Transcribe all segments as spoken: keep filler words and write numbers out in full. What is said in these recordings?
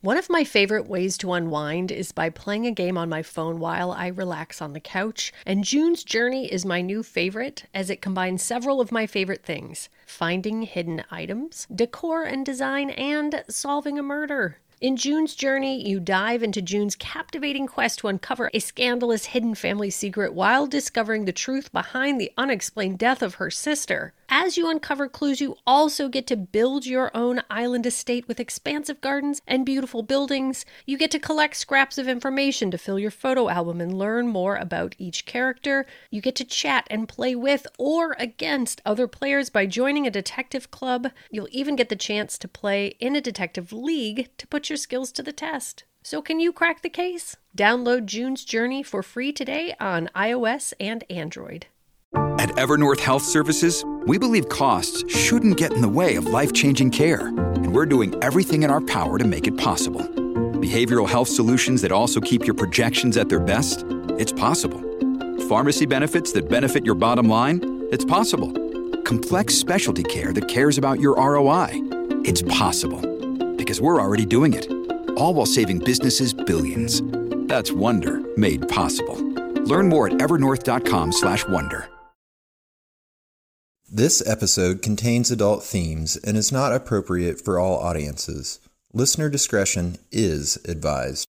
One of my favorite ways to unwind is by playing a game on my phone while I relax on the couch, and June's Journey is my new favorite as it combines several of my favorite things: finding hidden items, decor and design, and solving a murder. In June's Journey, you dive into June's captivating quest to uncover a scandalous hidden family secret while discovering the truth behind the unexplained death of her sister. As you uncover clues, you also get to build your own island estate with expansive gardens and beautiful buildings. You get to collect scraps of information to fill your photo album and learn more about each character. You get to chat and play with or against other players by joining a detective club. You'll even get the chance to play in a detective league to put your skills to the test. So can you crack the case? Download June's Journey for free today on iOS and Android. At Evernorth Health Services, we believe costs shouldn't get in the way of life-changing care, and we're doing everything in our power to make it possible. Behavioral health solutions that also keep your projections at their best? It's possible. Pharmacy benefits that benefit your bottom line? It's possible. Complex specialty care that cares about your R O I? It's possible. Because we're already doing it. All while saving businesses billions. That's Wonder made possible. Learn more at evernorth.com slash wonder. This episode contains adult themes and is not appropriate for all audiences. Listener discretion is advised.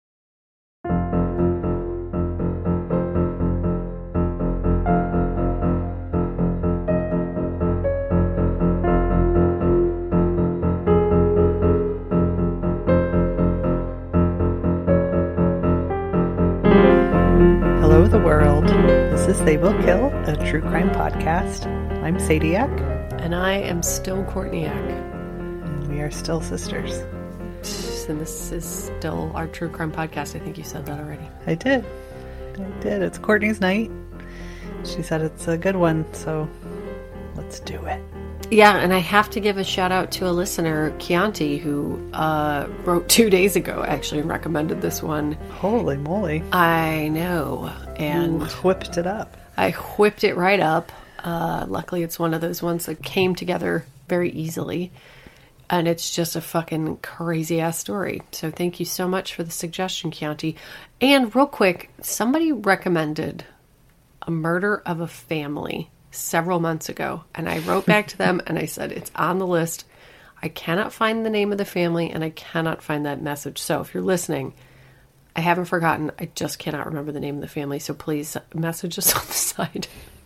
Hello, the world. This is They Will Kill, a true crime podcast. I'm Sadie Eck. And I am still Courtney Eck. And we are still sisters. And this is still our true crime podcast. I think you said that already. I did. I did. It's Courtney's night. She said it's a good one, so let's do it. Yeah, and I have to give a shout out to a listener, Chianti, who uh, wrote two days ago, actually, and recommended this one. Holy moly. I know. And you whipped it up. I whipped it right up. Uh, luckily, it's one of those ones that came together very easily. And it's just a fucking crazy-ass story. So thank you so much for the suggestion, Chianti. And real quick, somebody recommended A Murder of a Family several months ago. And I wrote back to them and I said, it's on the list. I cannot find the name of the family and I cannot find that message. So if you're listening, I haven't forgotten. I just cannot remember the name of the family. So please message us on the side.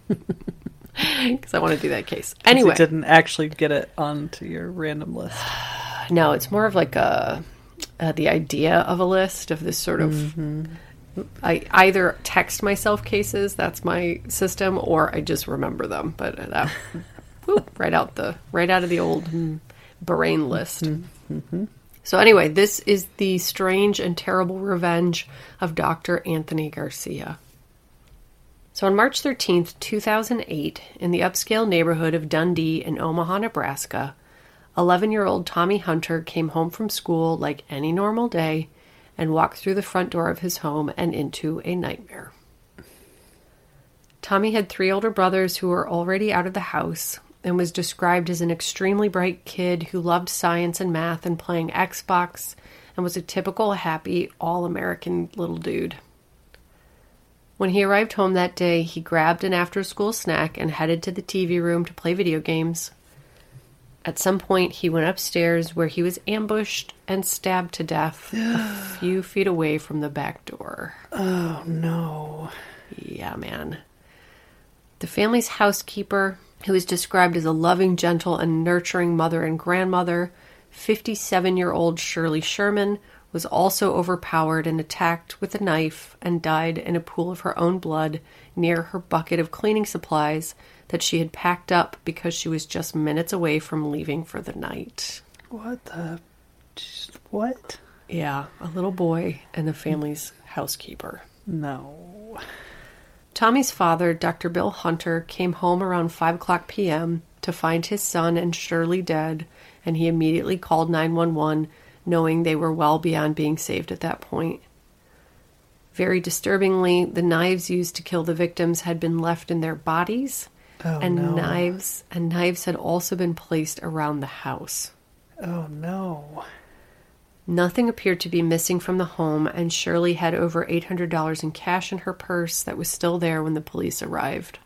Because I want to do that case. Anyway. You didn't actually get it onto your random list. No, it's more of like a, uh, the idea of a list of this sort of... Mm-hmm. I either text myself cases, that's my system, or I just remember them. But that, whoop, right out the right out of the old brain list. Mm-hmm. So anyway, this is the strange and terrible revenge of Doctor Anthony Garcia. So on March thirteenth, two thousand eight, in the upscale neighborhood of Dundee in Omaha, Nebraska, eleven-year-old Tommy Hunter came home from school like any normal day and walked through the front door of his home and into a nightmare. Tommy had three older brothers who were already out of the house and was described as an extremely bright kid who loved science and math and playing Xbox and was a typical happy, all-American little dude. When he arrived home that day, he grabbed an after-school snack and headed to the T V room to play video games. At some point, he went upstairs where he was ambushed and stabbed to death a few feet away from the back door. Oh, no. Yeah, man. The family's housekeeper, who is described as a loving, gentle, and nurturing mother and grandmother, fifty-seven-year-old Shirley Sherman, was also overpowered and attacked with a knife and died in a pool of her own blood near her bucket of cleaning supplies that she had packed up because she was just minutes away from leaving for the night. What the... What? Yeah, a little boy and the family's housekeeper. No. Tommy's father, Doctor Bill Hunter, came home around five o'clock p.m. to find his son and Shirley dead, and he immediately called nine one one, knowing they were well beyond being saved at that point. Very disturbingly, the knives used to kill the victims had been left in their bodies, oh, and no. knives and knives had also been placed around the house. Oh, no. Nothing appeared to be missing from the home, and Shirley had over eight hundred dollars in cash in her purse that was still there when the police arrived.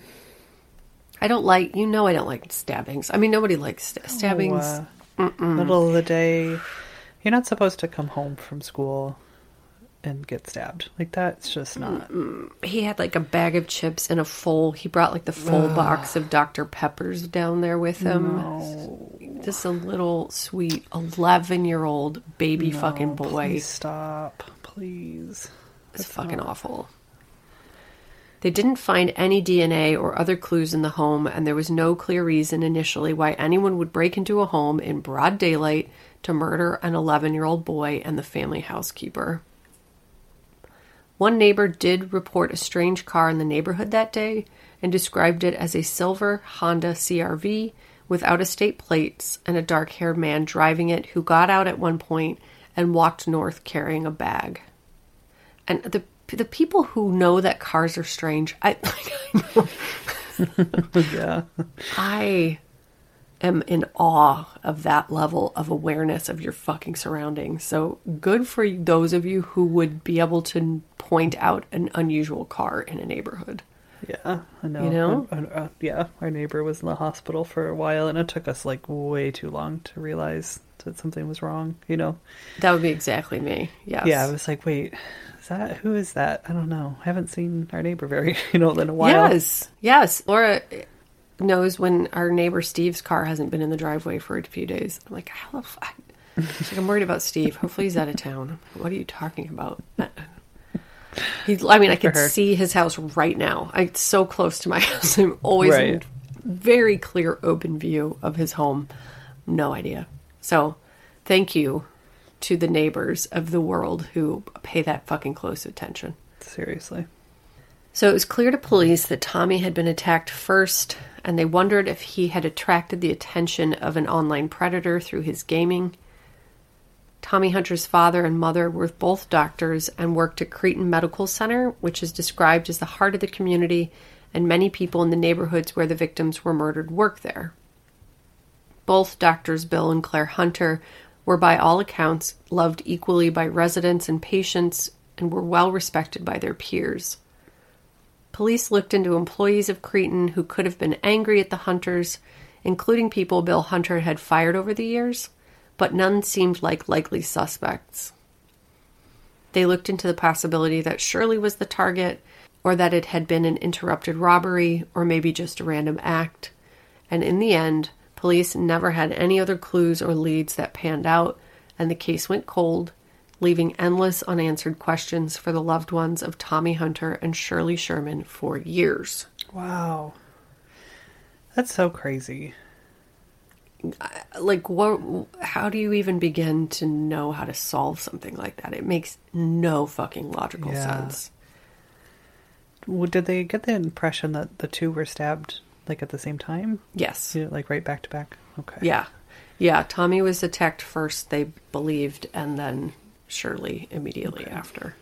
I don't like, you know I don't like stabbings. I mean, nobody likes st- stabbings. Oh, uh, middle of the day. You're not supposed to come home from school and get stabbed. Like, that's just not. Mm-mm. He had like a bag of chips and a full, he brought like the full Ugh. box of Doctor Peppers down there with him. No. Just a little sweet eleven-year-old baby no, fucking boy. Please stop. Please. It's fucking not... awful. They didn't find any D N A or other clues in the home, and there was no clear reason initially why anyone would break into a home in broad daylight to murder an eleven-year-old boy and the family housekeeper. One neighbor did report a strange car in the neighborhood that day and described it as a silver Honda C R V with out-of-state plates and a dark-haired man driving it who got out at one point and walked north carrying a bag. And the the people who know that cars are strange, I, like, I know. Yeah. I am in awe of that level of awareness of your fucking surroundings. So good for those of you who would be able to point out an unusual car in a neighborhood. Yeah, I know. You know? Uh, uh, yeah, our neighbor was in the hospital for a while, and it took us like way too long to realize that something was wrong, you know? That would be exactly me, yes. Yeah, I was like, wait, is that, who is that? I don't know. I haven't seen our neighbor very, you know, in a while. Yes, yes. Laura knows when our neighbor Steve's car hasn't been in the driveway for a few days. I'm like, how the fuck? She's like, I'm worried about Steve. Hopefully he's out of town. What are you talking about? He, I mean, I can see his house right now. I, it's so close to my house. I'm always right. in very clear, open view of his home. No idea. So, thank you to the neighbors of the world who pay that fucking close attention. Seriously. So, it was clear to police that Tommy had been attacked first, and they wondered if he had attracted the attention of an online predator through his gaming. Tommy Hunter's father and mother were both doctors and worked at Cretin Medical Center, which is described as the heart of the community, and many people in the neighborhoods where the victims were murdered work there. Both Doctors Bill and Claire Hunter were by all accounts loved equally by residents and patients and were well respected by their peers. Police looked into employees of Cretin who could have been angry at the Hunters, including people Bill Hunter had fired over the years, but none seemed like likely suspects. They looked into the possibility that Shirley was the target, or that it had been an interrupted robbery, or maybe just a random act. And in the end, police never had any other clues or leads that panned out, and the case went cold, leaving endless unanswered questions for the loved ones of Tommy Hunter and Shirley Sherman for years. Wow. That's so crazy. Like, what? How do you even begin to know how to solve something like that? It makes no fucking logical yeah. sense. Well, did they get the impression that the two were stabbed, like, at the same time? Yes. Yeah, like, right back to back? Okay. Yeah. Yeah, Tommy was attacked first, they believed, and then Shirley immediately okay. after.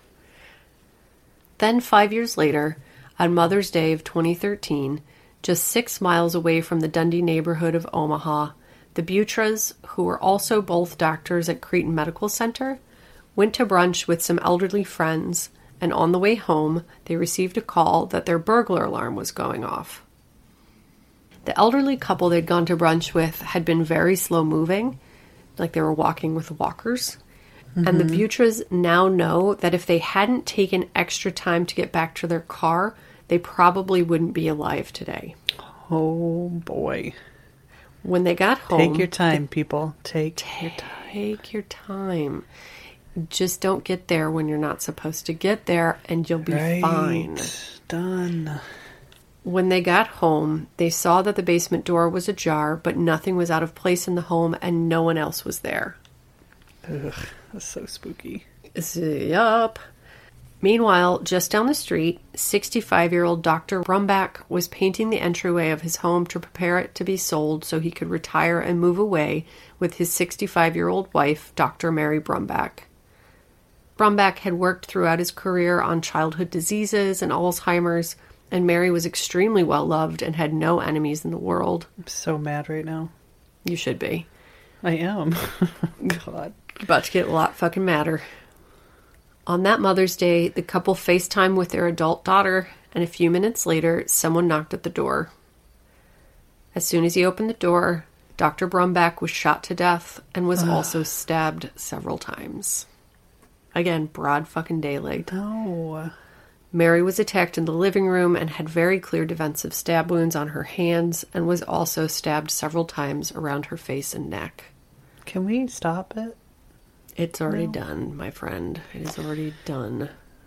Then, five years later, on Mother's Day of twenty thirteen, just six miles away from the Dundee neighborhood of Omaha, the Butras, who were also both doctors at Cretin Medical Center, went to brunch with some elderly friends, and on the way home, they received a call that their burglar alarm was going off. The elderly couple they'd gone to brunch with had been very slow-moving, like they were walking with walkers, mm-hmm. and the Butras now know that if they hadn't taken extra time to get back to their car, they probably wouldn't be alive today. Oh, boy. When they got home... Take your time, people. Take, take your time. Take your time. Just don't get there when you're not supposed to get there, and you'll be right. fine. Done. When they got home, they saw that the basement door was ajar, but nothing was out of place in the home, and no one else was there. Ugh, that's so spooky. Yup. Meanwhile, just down the street, sixty-five-year-old Doctor Brumbach was painting the entryway of his home to prepare it to be sold so he could retire and move away with his sixty-five-year-old wife, Doctor Mary Brumbach. Brumbach had worked throughout his career on childhood diseases and Alzheimer's, and Mary was extremely well-loved and had no enemies in the world. I'm so mad right now. You should be. I am. God. About to get a lot fucking madder. On that Mother's Day, the couple FaceTimed with their adult daughter, and a few minutes later, someone knocked at the door. As soon as he opened the door, Doctor Brumback was shot to death and was also stabbed several times. Again, broad fucking daylight. No. Mary was attacked in the living room and had very clear defensive stab wounds on her hands and was also stabbed several times around her face and neck. Can we stop it? It's already No. done, my friend. It is already done.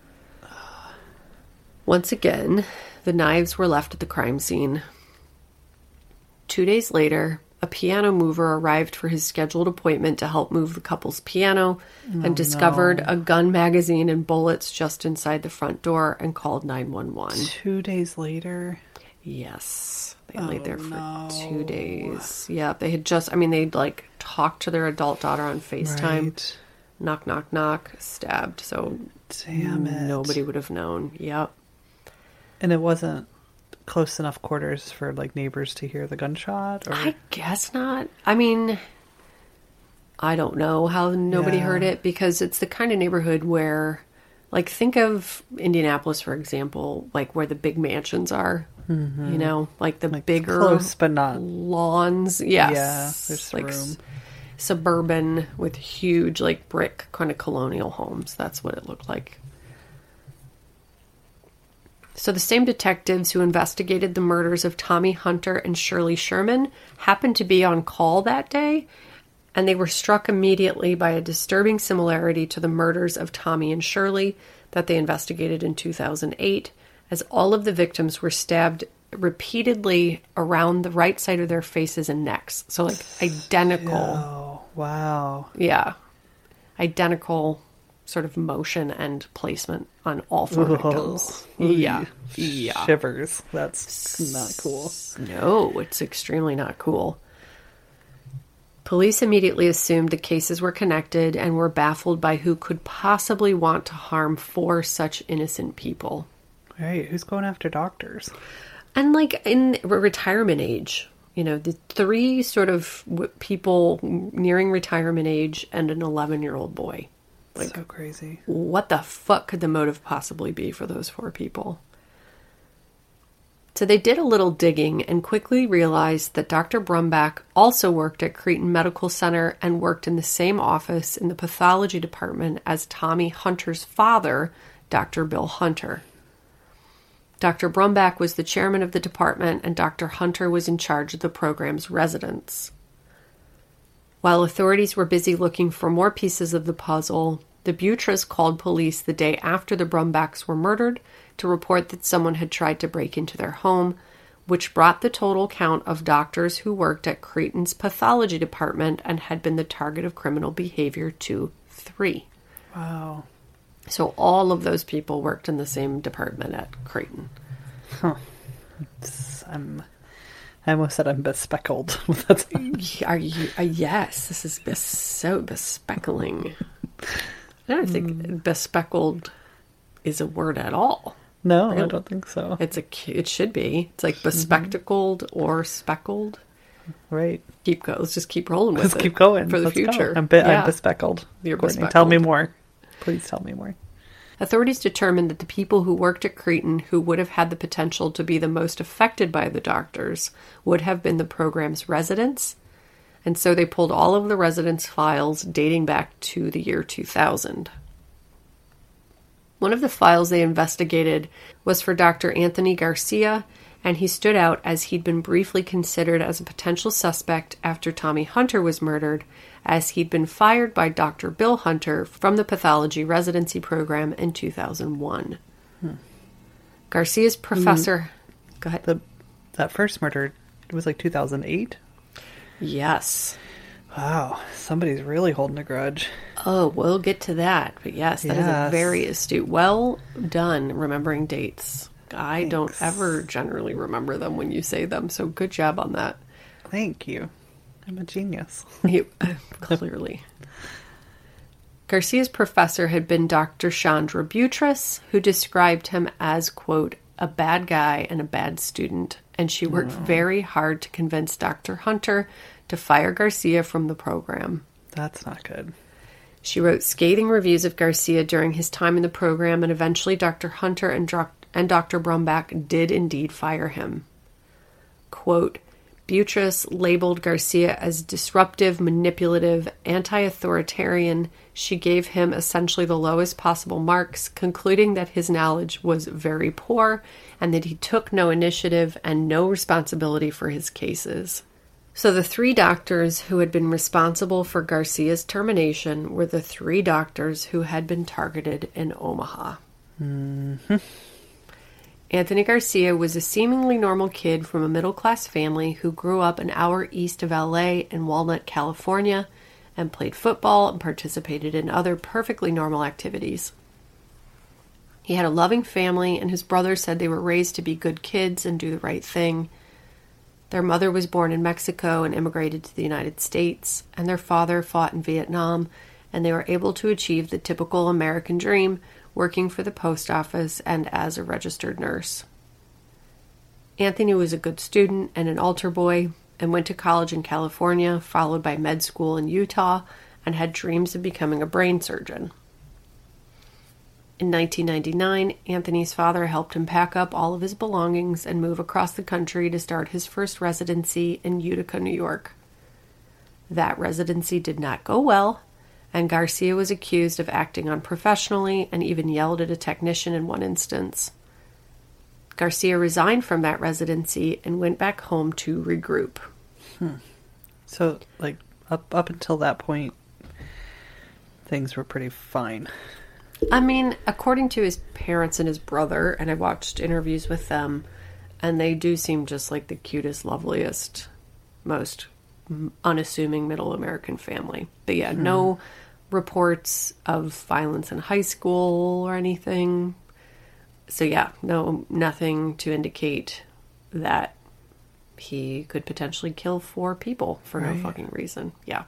Once again, the knives were left at the crime scene. Two days later, a piano mover arrived for his scheduled appointment to help move the couple's piano and Oh, discovered no. a gun magazine and bullets just inside the front door and called nine one one. Two days later. Yes. They Oh, laid there for no. two days. Yeah, they had just, I mean, they'd like talked to their adult daughter on FaceTime. Right. Knock, knock, knock. Stabbed. So Damn it. nobody would have known. Yep. And it wasn't close enough quarters for like neighbors to hear the gunshot? Or... I guess not. I mean, I don't know how nobody Yeah. heard it because it's the kind of neighborhood where, like, think of Indianapolis, for example, like where the big mansions are. Mm-hmm. You know, like the Like, bigger close, but not- lawns. Yes. Yeah, there's like room. s- suburban with huge, like brick kind of colonial homes. That's what it looked like. So the same detectives who investigated the murders of Tommy Hunter and Shirley Sherman happened to be on call that day, and they were struck immediately by a disturbing similarity to the murders of Tommy and Shirley that they investigated in two thousand eight, as all of the victims were stabbed repeatedly around the right side of their faces and necks. So, like, identical. Oh, wow. Yeah. Identical sort of motion and placement on all four Whoa. victims. Yeah. Yeah. Shivers. That's not cool. No, it's extremely not cool. Police immediately assumed the cases were connected and were baffled by who could possibly want to harm four such innocent people. Right. Who's going after doctors? And like in re- retirement age, you know, the three sort of w- people nearing retirement age and an eleven-year-old boy. Like, so crazy. what the fuck could the motive possibly be for those four people? So they did a little digging and quickly realized that Doctor Brumback also worked at Cretin Medical Center and worked in the same office in the pathology department as Tommy Hunter's father, Doctor Bill Hunter. Doctor Brumback was the chairman of the department and Doctor Hunter was in charge of the program's residents. While authorities were busy looking for more pieces of the puzzle, the Butras called police the day after the Brumbacks were murdered to report that someone had tried to break into their home, which brought the total count of doctors who worked at Cretin's pathology department and had been the target of criminal behavior to three. Wow. So all of those people worked in the same department at Cretin. Huh. It's- I'm, I almost said I'm bespeckled. That's Are you? Uh, yes, this is bes- so bespeckling. I don't think bespeckled is a word at all. No, I Really? don't think so. It's a. It should be. It's like bespectacled or speckled. Right. Keep go. Let's just keep rolling with Let's it. keep going. for the Let's go. future. I'm, be- Yeah. I'm bespeckled. You're Courtney, tell me bespeckled. more. Please tell me more. Authorities determined that the people who worked at Cretin who would have had the potential to be the most affected by the doctors would have been the program's residents, and so they pulled all of the residents' files dating back to the year two thousand. One of the files they investigated was for Doctor Anthony Garcia, and he stood out as he'd been briefly considered as a potential suspect after Tommy Hunter was murdered, as he'd been fired by Doctor Bill Hunter from the pathology residency program in two thousand one. Hmm. Garcia's professor... Go ahead. The that first murder, it was like two thousand eight. Yes. Wow, somebody's really holding a grudge. Oh, we'll get to that. But yes, that is a Yes. very astute. Well done remembering dates. I don't Thanks. ever generally remember them when you say them, so good job on that. Thank you. I'm a genius. You, clearly. Garcia's professor had been Doctor Chandra Butras, who described him as, quote, a bad guy and a bad student, and she worked very hard to convince Doctor Hunter to fire Garcia from the program. That's not good. She wrote scathing reviews of Garcia during his time in the program, and eventually Doctor Hunter and, Dro- and Doctor Brumback did indeed fire him. Quote, Buttress labeled Garcia as disruptive, manipulative, anti-authoritarian. She gave him essentially the lowest possible marks, concluding that his knowledge was very poor and that he took no initiative and no responsibility for his cases. So the three doctors who had been responsible for Garcia's termination were the three doctors who had been targeted in Omaha. Mm-hmm. Anthony Garcia was a seemingly normal kid from a middle-class family who grew up an hour east of L A in Walnut, California, and played football and participated in other perfectly normal activities. He had a loving family, and his brothers said they were raised to be good kids and do the right thing. Their mother was born in Mexico and immigrated to the United States, and their father fought in Vietnam, and they were able to achieve the typical American dream, working for the post office and as a registered nurse. Anthony was a good student and an altar boy, and went to college in California, followed by med school in Utah, and had dreams of becoming a brain surgeon. In nineteen ninety-nine, Anthony's father helped him pack up all of his belongings and move across the country to start his first residency in Utica, New York. That residency did not go well, and Garcia was accused of acting unprofessionally and even yelled at a technician in one instance. Garcia resigned from that residency and went back home to regroup. Hmm. So, like, up up until that point, things were pretty fine. I mean, according to his parents and his brother, and I watched interviews with them, and they do seem just like the cutest, loveliest, most unassuming middle American family. But yeah, hmm. no reports of violence in high school or anything. So yeah, no, nothing to indicate that he could potentially kill four people for right. no fucking reason. Yeah.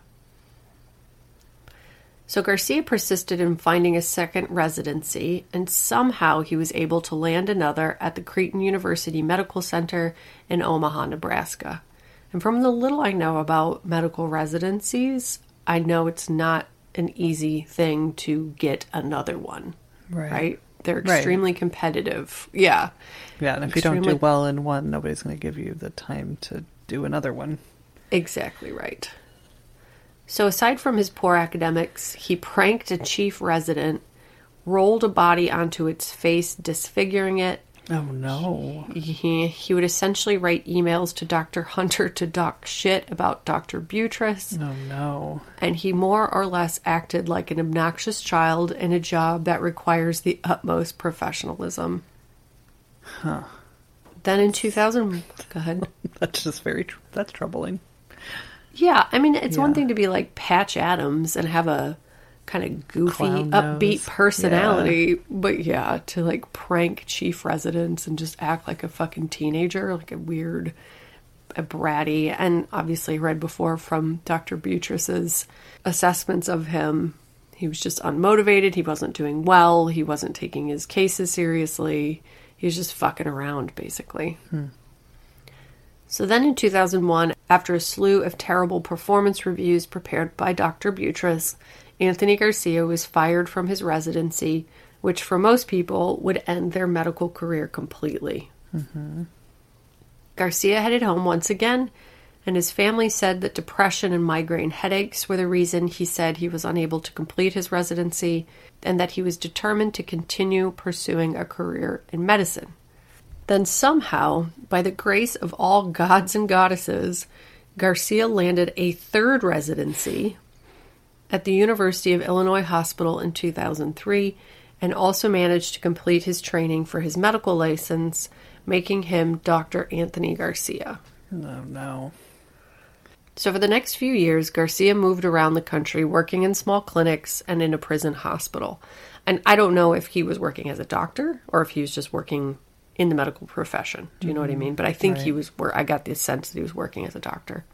So Garcia persisted in finding a second residency, and somehow he was able to land another at the Creighton University Medical Center in Omaha, Nebraska. And from the little I know about medical residencies, I know it's not an easy thing to get another one, right? right? They're extremely right. competitive. Yeah. Yeah, and if extremely... you don't do well in one, nobody's going to give you the time to do another one. Exactly right. So aside from his poor academics, he pranked a chief resident, rolled a body onto its face, disfiguring it. Oh, no. He, he would essentially write emails to Doctor Hunter to talk shit about Doctor Buttress. Oh, no. And he more or less acted like an obnoxious child in a job that requires the utmost professionalism. Huh. Then in two thousand... Go ahead. That's just very... Tr- that's troubling. Yeah, I mean, it's yeah. one thing to be like Patch Adams and have a kind of goofy, Clown upbeat nose. personality. Yeah. But yeah, to like prank chief residents and just act like a fucking teenager, like a weird, a bratty. And obviously read before from Doctor Buttress's assessments of him. He was just unmotivated. He wasn't doing well. He wasn't taking his cases seriously. He was just fucking around, basically. Hmm. So then in two thousand one, after a slew of terrible performance reviews prepared by Doctor Buttress, Anthony Garcia was fired from his residency, which for most people would end their medical career completely. Mm-hmm. Garcia headed home once again, and his family said that depression and migraine headaches were the reason he said he was unable to complete his residency, and that he was determined to continue pursuing a career in medicine. Then somehow, by the grace of all gods and goddesses, Garcia landed a third residency at the University of Illinois Hospital in two thousand three, and also managed to complete his training for his medical license, making him Doctor Anthony Garcia. Oh, no. So for the next few years, Garcia moved around the country working in small clinics and in a prison hospital. And I don't know if he was working as a doctor or if he was just working in the medical profession. Do you know mm-hmm. what I mean? But I think right. he was, where I got the sense that he was working as a doctor.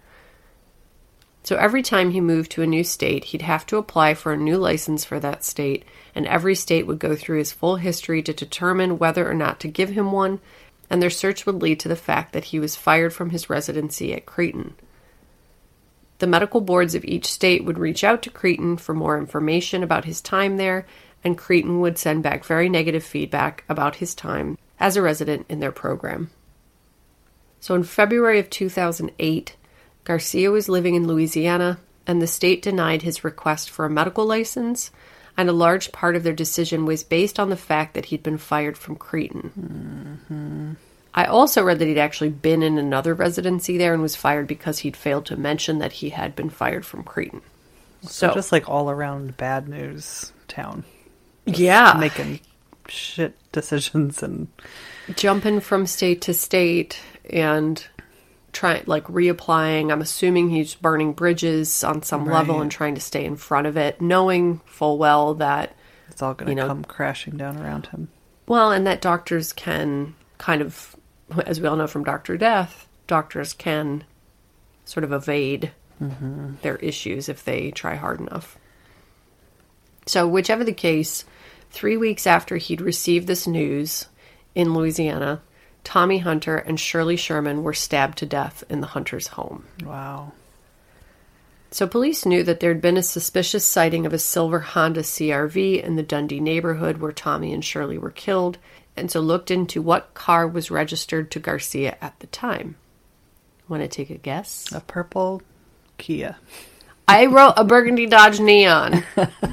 So every time he moved to a new state, he'd have to apply for a new license for that state, and every state would go through his full history to determine whether or not to give him one, and their search would lead to the fact that he was fired from his residency at Creighton. The medical boards of each state would reach out to Creighton for more information about his time there, and Creighton would send back very negative feedback about his time as a resident in their program. So in February of two thousand eight, Garcia was living in Louisiana, and the state denied his request for a medical license, and a large part of their decision was based on the fact that he'd been fired from Creighton. Mm-hmm. I also read that he'd actually been in another residency there and was fired because he'd failed to mention that he had been fired from Creighton. So, So just like all around bad news town. yeah, Making shit decisions and jumping from state to state and trying, like, reapplying. I'm assuming he's burning bridges on some Right. level and trying to stay in front of it, knowing full well that, it's all going to you know, come crashing down around him. well, and that doctors can kind of, as we all know from Doctor Death, doctors can sort of evade mm-hmm. their issues if they try hard enough. So whichever the case, three weeks after he'd received this news in Louisiana, Tommy Hunter and Shirley Sherman were stabbed to death in the Hunter's home. Wow. So police knew that there'd been a suspicious sighting of a silver Honda C R V in the Dundee neighborhood where Tommy and Shirley were killed, and so looked into what car was registered to Garcia at the time. Want to take a guess? A purple Kia. I wrote a burgundy Dodge Neon.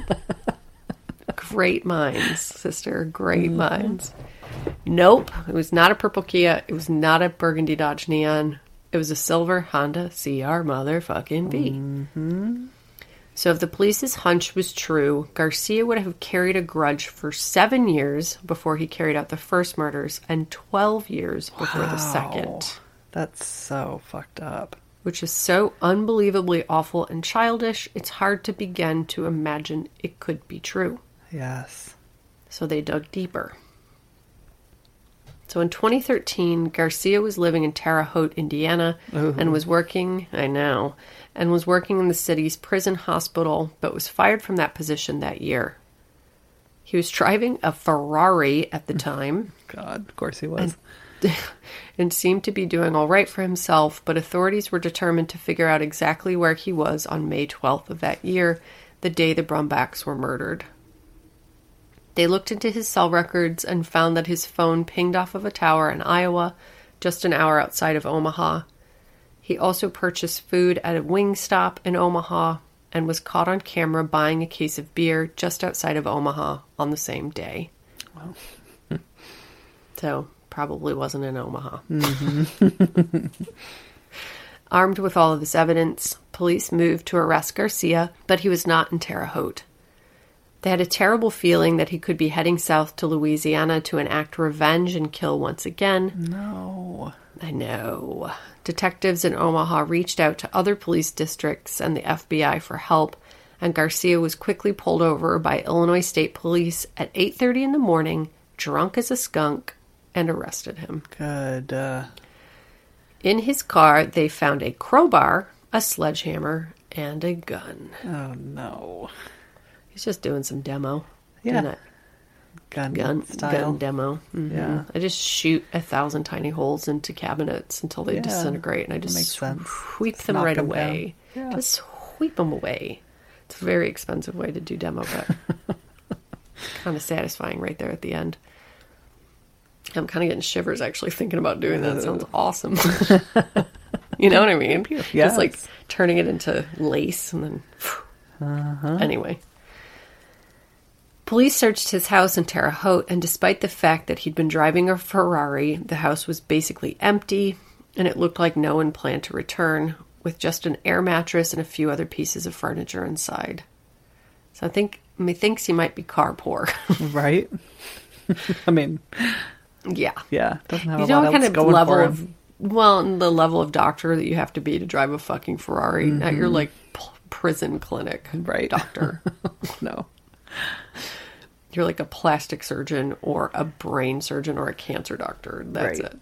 Great minds, sister. Great mm-hmm. minds. Nope. It was not a purple Kia. It was not a burgundy Dodge Neon. It was a silver Honda C R motherfucking V. Mm-hmm. So if the police's hunch was true, Garcia would have carried a grudge for seven years before he carried out the first murders and twelve years before wow. the second. That's so fucked up. Which is so unbelievably awful and childish, it's hard to begin to imagine it could be true. Yes. So they dug deeper. So in twenty thirteen, Garcia was living in Terre Haute, Indiana, Ooh. and was working, I know, and was working in the city's prison hospital, but was fired from that position that year. He was driving a Ferrari at the time. God, of course he was. And, and seemed to be doing all right for himself, but authorities were determined to figure out exactly where he was on May twelfth of that year, the day the Brumbachs were murdered. They looked into his cell records and found that his phone pinged off of a tower in Iowa, just an hour outside of Omaha. He also purchased food at a Wingstop in Omaha and was caught on camera buying a case of beer just outside of Omaha on the same day. Wow. So, probably wasn't in Omaha. Mm-hmm. Armed with all of this evidence, police moved to arrest Garcia, but he was not in Terre Haute. They had a terrible feeling that he could be heading south to Louisiana to enact revenge and kill once again. No. I know. Detectives in Omaha reached out to other police districts and the F B I for help, and Garcia was quickly pulled over by Illinois State Police at eight thirty in the morning, drunk as a skunk, and arrested him. Good. Uh... In his car, they found a crowbar, a sledgehammer, and a gun. Oh, no. He's just doing some demo. Yeah. Gun, gun style. Gun demo. Mm-hmm. Yeah. I just shoot a thousand tiny holes into cabinets until they yeah. disintegrate, and I just sweep just them right them away. Yeah. Just sweep them away. It's a very expensive way to do demo, but kind of satisfying right there at the end. I'm kind of getting shivers actually thinking about doing that. It sounds awesome. You know what I mean? Yes. Just like turning it into lace and then... Uh-huh. Anyway. Police searched his house in Terre Haute, and despite the fact that he'd been driving a Ferrari, the house was basically empty, and it looked like no one planned to return, with just an air mattress and a few other pieces of furniture inside. So I think, I mean, thinks he might be car poor. Right? I mean... Yeah. Yeah. Doesn't have you a know lot what kind else of going level for him. of... Well, the level of doctor that you have to be to drive a fucking Ferrari. Mm-hmm. Now you're like p- prison clinic right. doctor. No. You're like a plastic surgeon or a brain surgeon or a cancer doctor. That's right. it.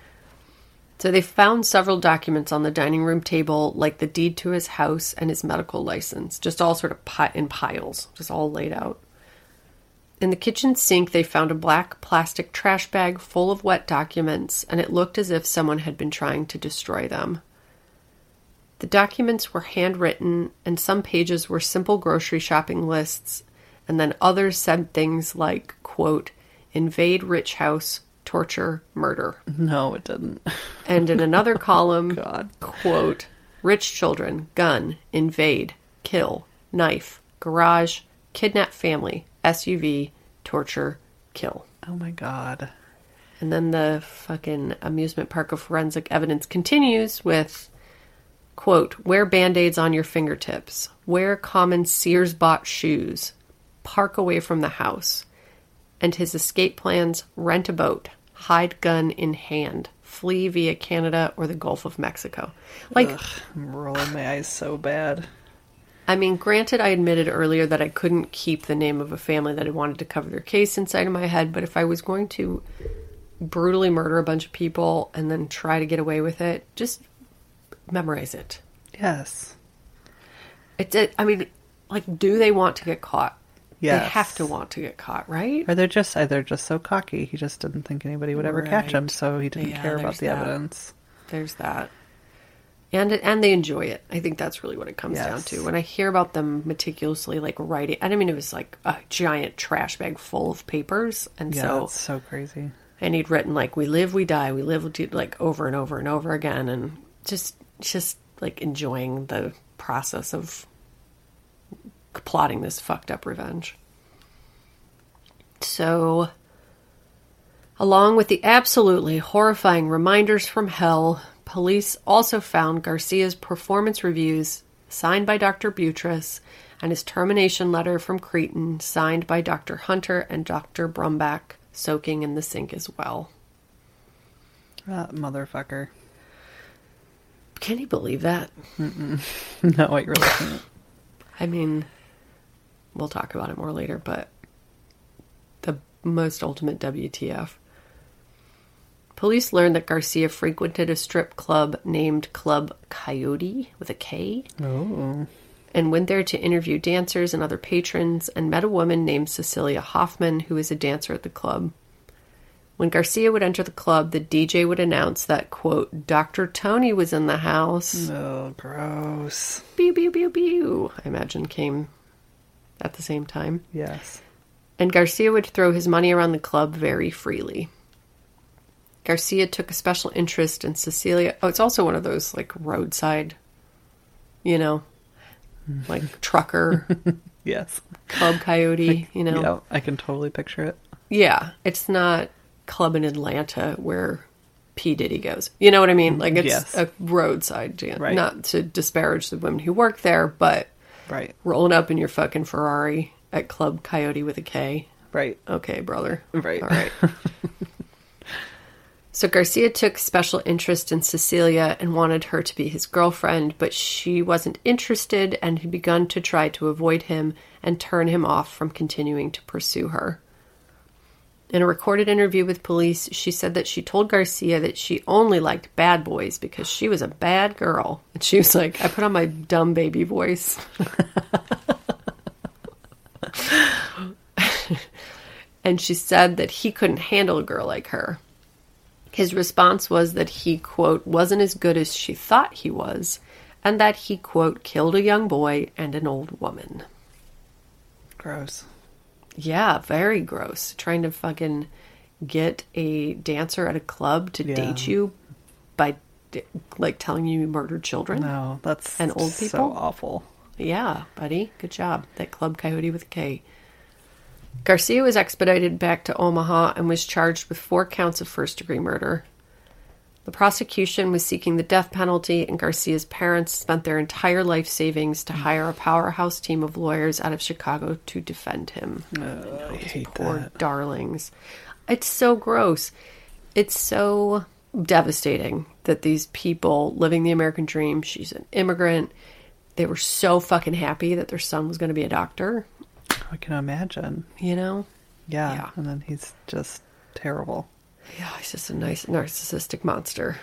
So they found several documents on the dining room table, like the deed to his house and his medical license, just all sort of pi- in piles, just all laid out. In the kitchen sink, they found a black plastic trash bag full of wet documents, and it looked as if someone had been trying to destroy them. The documents were handwritten, and some pages were simple grocery shopping lists, and then others said things like, quote, invade rich house, torture, murder. No, it didn't. And in another column, God. quote, rich children, gun, invade, kill, knife, garage, kidnap family, S U V, torture, kill. Oh my God. And then the fucking amusement park of forensic evidence continues with, quote, wear Band-Aids on your fingertips, wear common Sears-bought shoes, park away from the house, and his escape plans, rent a boat, hide gun in hand, flee via Canada or the Gulf of Mexico. Like, Ugh, I'm rolling my eyes so bad. I mean, granted, I admitted earlier that I couldn't keep the name of a family that I wanted to cover their case inside of my head, but if I was going to brutally murder a bunch of people and then try to get away with it, just memorize it. Yes. It's it. I mean, like, do they want to get caught? Yes. They have to want to get caught, right? Or they're just either just so cocky, he just didn't think anybody would ever catch him, Right. so he didn't Yeah, care about there's the that. evidence. There's that. And and they enjoy it. I think that's really what it comes Yes. down to. When I hear about them meticulously, like, writing, I mean, it was like a giant trash bag full of papers. And Yeah, so, that's so crazy. and he'd written, like, we live, we die, we live, we do, like, over and over and over again. And just, just, like, enjoying the process of plotting this fucked up revenge. So, along with the absolutely horrifying reminders from hell, police also found Garcia's performance reviews signed by Doctor Buttress and his termination letter from Cretin signed by Doctor Hunter and Doctor Brumbach soaking in the sink as well. That motherfucker. Can you believe that? No, I really can't. I mean, we'll talk about it more later, but the most ultimate W T F. Police learned that Garcia frequented a strip club named Club Coyote with a K. Oh. And went there to interview dancers and other patrons and met a woman named Cecilia Hoffman, who was a dancer at the club. When Garcia would enter the club, the D J would announce that, quote, Doctor Tony was in the house. Oh, gross. Pew, pew, pew, pew, I imagine came at the same time. Yes. And Garcia would throw his money around the club very freely. Garcia took a special interest in Cecilia. Oh, it's also one of those, like, roadside, you know, like, trucker, Yes. club coyote, you know. Yeah, I can totally picture it. Yeah, it's not club in Atlanta where P. Diddy goes. You know what I mean? Like, it's Yes. a roadside dance. Right. Not to disparage the women who work there, but Right. rolling up in your fucking Ferrari at Club Coyote with a K. Right. Okay, brother. Right. All right. So Garcia took special interest in Cecilia and wanted her to be his girlfriend, but she wasn't interested and had begun to try to avoid him and turn him off from continuing to pursue her. In a recorded interview with police, she said that she told Garcia that she only liked bad boys because she was a bad girl. And she was like, I put on my dumb baby voice. And she said that he couldn't handle a girl like her. His response was that he, quote, wasn't as good as she thought he was, and that he, quote, killed a young boy and an old woman. Gross. Yeah, very gross. Trying to fucking get a dancer at a club to Yeah. date you by, like, telling you you murdered children. No, that's And old so people? awful. Yeah, buddy. Good job. That Club Coyote with a K. Garcia was expedited back to Omaha and was charged with four counts of first-degree murder. The prosecution was seeking the death penalty, and Garcia's parents spent their entire life savings to hire a powerhouse team of lawyers out of Chicago to defend him. Oh, I hate Poor that. darlings. It's so gross. It's so devastating that these people living the American dream, she's an immigrant, they were so fucking happy that their son was going to be a doctor, I can imagine. you know? Yeah. Yeah. And then he's just terrible. Yeah, he's just a nice narcissistic monster.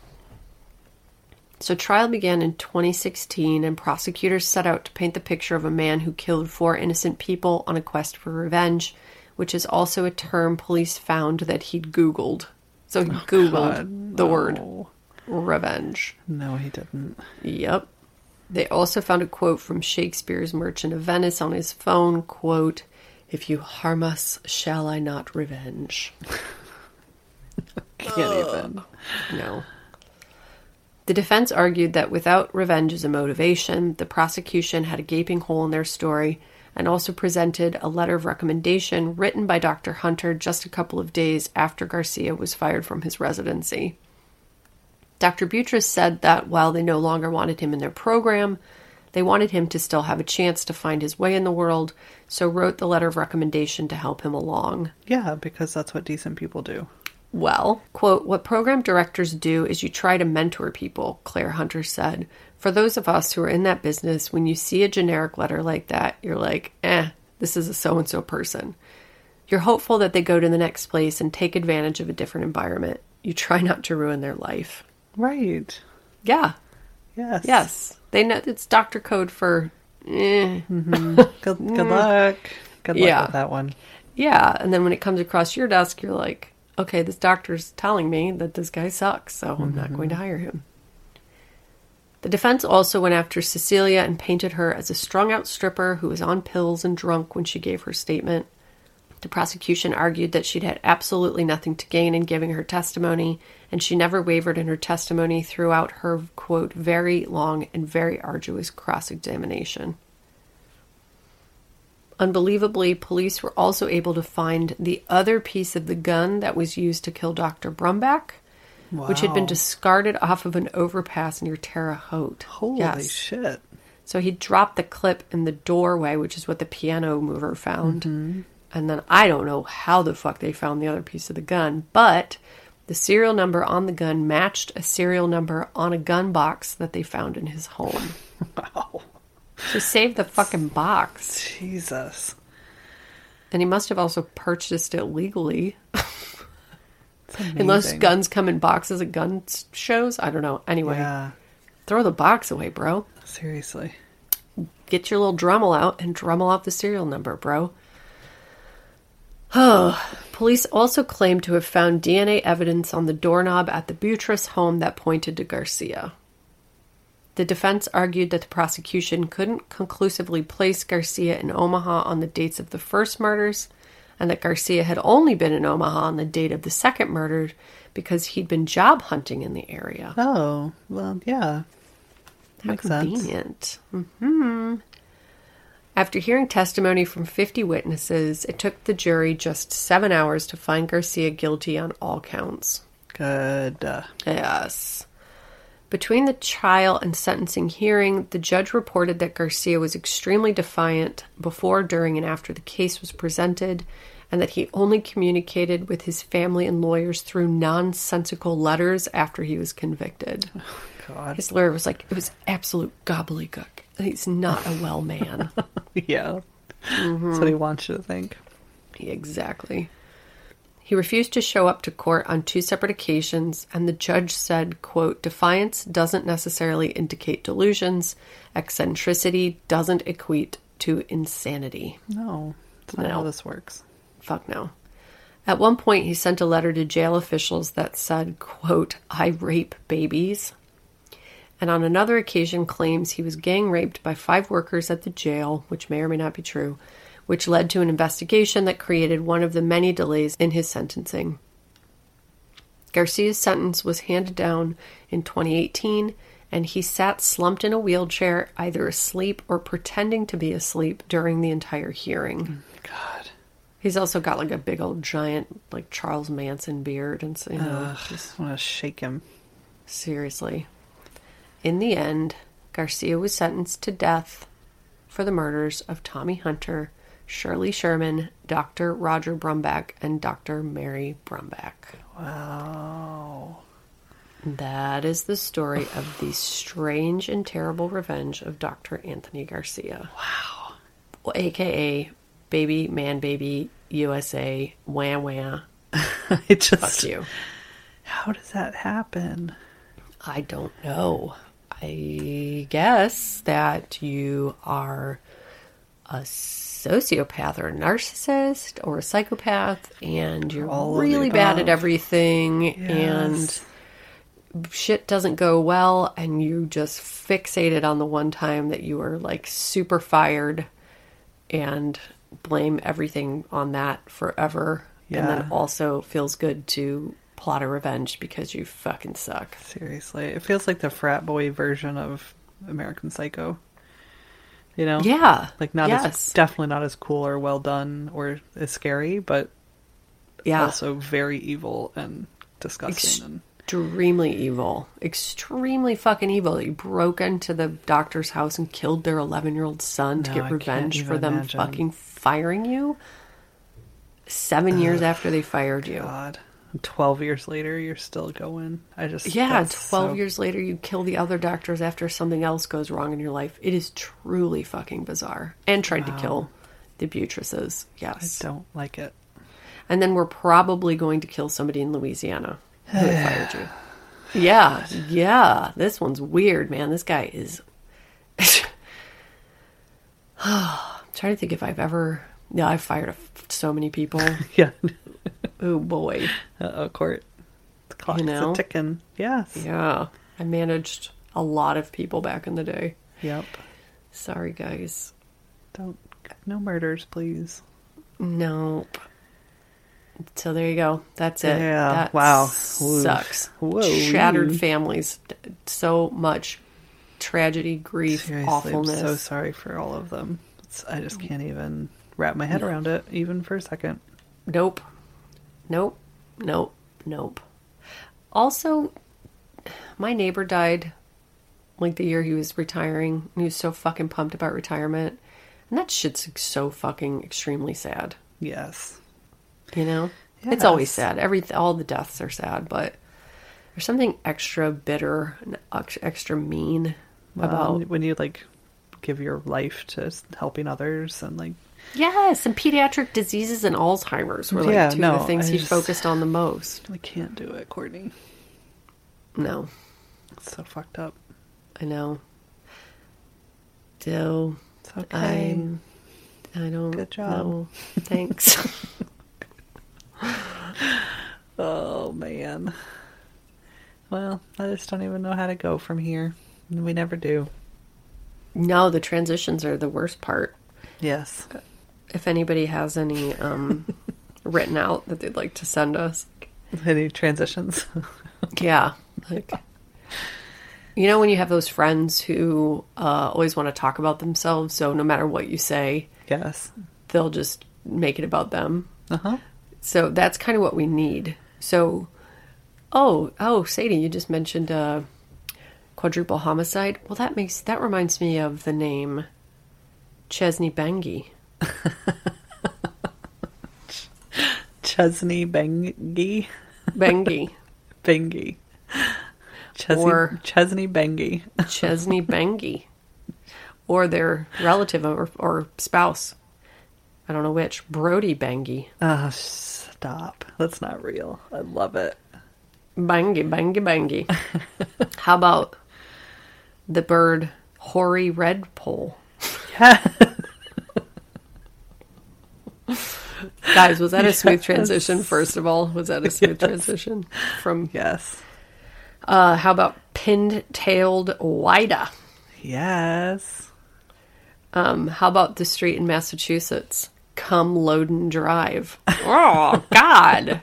So trial began in twenty sixteen, and prosecutors set out to paint the picture of a man who killed four innocent people on a quest for revenge, which is also a term police found that he'd Googled. So he Googled God, the no. word revenge. No, he didn't. Yep. They also found a quote from Shakespeare's Merchant of Venice on his phone, quote, "If you harm us, shall I not revenge?" Can't even. No. The defense argued that without revenge as a motivation, the prosecution had a gaping hole in their story, and also presented a letter of recommendation written by Doctor Hunter just a couple of days after Garcia was fired from his residency. Doctor Buttress said that while they no longer wanted him in their program, they wanted him to still have a chance to find his way in the world, so wrote the letter of recommendation to help him along. Yeah, because that's what decent people do. Well, quote, "What program directors do is you try to mentor people," Claire Hunter said. "For those of us who are in that business, when you see a generic letter like that, you're like, eh, this is a so-and-so person. You're hopeful that they go to the next place and take advantage of a different environment. You try not to ruin their life." Right. Yeah. Yes. Yes. They know it's doctor code for, eh. Mm-hmm. Good, good luck. Good luck Yeah. with that one. Yeah. And then when it comes across your desk, you're like, okay, this doctor's telling me that this guy sucks, so I'm not going to hire him. The defense also went after Cecilia and painted her as a strung-out stripper who was on pills and drunk when she gave her statement. The prosecution argued that she'd had absolutely nothing to gain in giving her testimony, and she never wavered in her testimony throughout her, quote, very long and very arduous cross-examination. Unbelievably, police were also able to find the other piece of the gun that was used to kill Doctor Brumback, Wow. which had been discarded off of an overpass near Terre Haute. Holy Yes. shit. So he dropped the clip in the doorway, which is what the piano mover found. Mm-hmm. And then I don't know how the fuck they found the other piece of the gun, but the serial number on the gun matched a serial number on a gun box that they found in his home. Wow. So save the fucking box. Jesus. And he must have also purchased it legally. It's amazing. Unless guns come in boxes at gun shows. I don't know. Anyway, Yeah. throw the box away, bro. Seriously. Get your little Dremel out and Dremel out the serial number, bro. Oh, police also claimed to have found D N A evidence on the doorknob at the Buttress home that pointed to Garcia. The defense argued that the prosecution couldn't conclusively place Garcia in Omaha on the dates of the first murders, and that Garcia had only been in Omaha on the date of the second murder because he'd been job hunting in the area. Oh, well, yeah. How Makes sense. convenient. Mm-hmm. After hearing testimony from fifty witnesses, it took the jury just seven hours to find Garcia guilty on all counts. Good. Uh, Yes. Between the trial and sentencing hearing, the judge reported that Garcia was extremely defiant before, during, and after the case was presented, and that he only communicated with his family and lawyers through nonsensical letters after he was convicted. God. His lawyer was like, it was absolute gobbledygook. He's not a well man. Yeah. That's what he wants you to think. Exactly. He refused to show up to court on two separate occasions, and the judge said, quote, "Defiance doesn't necessarily indicate delusions. Eccentricity doesn't equate to insanity." No. That's not No. how this works. Fuck no. At one point, he sent a letter to jail officials that said, quote, "I rape babies." And on another occasion claims he was gang raped by five workers at the jail, which may or may not be true, which led to an investigation that created one of the many delays in his sentencing. Garcia's sentence was handed down in twenty eighteen, and he sat slumped in a wheelchair, either asleep or pretending to be asleep during the entire hearing. God. He's also got like a big old giant, like Charles Manson beard, and so, you know, Ugh, just I want to shake him. seriously. In the end, Garcia was sentenced to death for the murders of Tommy Hunter, Shirley Sherman, Doctor Roger Brumback, and Doctor Mary Brumback. Wow. That is the story of the strange and terrible revenge of Doctor Anthony Garcia. Wow. Well, A K A Baby Man Baby U S A Wah Wah. I just. Fuck you. How does that happen? I don't know. I guess that you are a sociopath or a narcissist or a psychopath, and you're All of the really bad above. at everything, Yes. and shit doesn't go well and you just fixated on the one time that you were like super fired and blame everything on that forever. Yeah. And then also feels good to plot a revenge because you fucking suck. Seriously. It feels like the frat boy version of American Psycho. You know? Yeah. Like not yes. as, definitely not as cool or well done or as scary, but yeah. also very evil and disgusting. and Extremely evil. Extremely fucking evil. He broke into the doctor's house and killed their eleven-year-old son to No, get I can't revenge even for them imagine. fucking firing you. Seven years after they fired you. God. twelve years later, you're still going. I just... Yeah, that's twelve so- years later, you kill the other doctors after something else goes wrong in your life. It is truly fucking bizarre. And tried Wow. to kill the Beatrices. I Yes. don't like it. And then we're probably going to kill somebody in Louisiana who fired you. Yeah, yeah. This one's weird, man. This guy is... I'm trying to think if I've ever... Yeah, I've fired a, so many people. Yeah. Oh, boy. Uh-oh, court. The clock's You know? a ticking. Yes. Yeah. I managed a lot of people back in the day. Yep. Sorry, guys. Don't... No murders, please. Nope. So there you go. That's it. Yeah. That Wow. sucks. Whoa. Shattered families. So much tragedy, grief, Seriously, awfulness. I'm so sorry for all of them. It's, I just can't even wrap my head around it, even for a second. Nope. Nope. Nope. Nope. Also, my neighbor died like the year he was retiring. He was so fucking pumped about retirement. And that shit's so fucking extremely sad. Yes. You know? Yes. It's always sad. Every all the deaths are sad, but there's something extra bitter and ex- extra mean Well, about... when you, like, give your life to helping others and, like... Yes, and pediatric diseases and Alzheimer's were like Yeah, two no, of the things I he just- focused on the most. I can't do it, Courtney. No, It's so fucked up. I know. So, It's okay. I'm... I don't Good job. know. Thanks. Oh, man. Well, I just don't even know how to go from here. We never do. No, the transitions are the worst part. Yes. If anybody has any um, written out that they'd like to send us. Any transitions? Yeah. Like, you know when you have those friends who uh, always want to talk about themselves, so no matter what you say, Yes. they'll just make it about them. Uh-huh. So that's kind of what we need. So, oh, oh, Sadie, you just mentioned uh, quadruple homicide. Well, that makes that reminds me of the name Chesney Bengi. Chesney Bengi. Bengi. Bengi. Chesney, Or- Chesney Bengi. Chesney Bengi. Or their relative or, or spouse. I don't know which. Brody Bengi. Ah, stop. That's not real. I love it. Bangy, bangy, bangy. How about the bird Hoary Redpoll? Yeah. Guys, was that a smooth Yes. transition, first of all? Was that a smooth Yes. transition? From Yes. uh, how about pin-tailed Wida? Yes. Um, how about the street in Massachusetts? Come Loden Drive. Oh, God.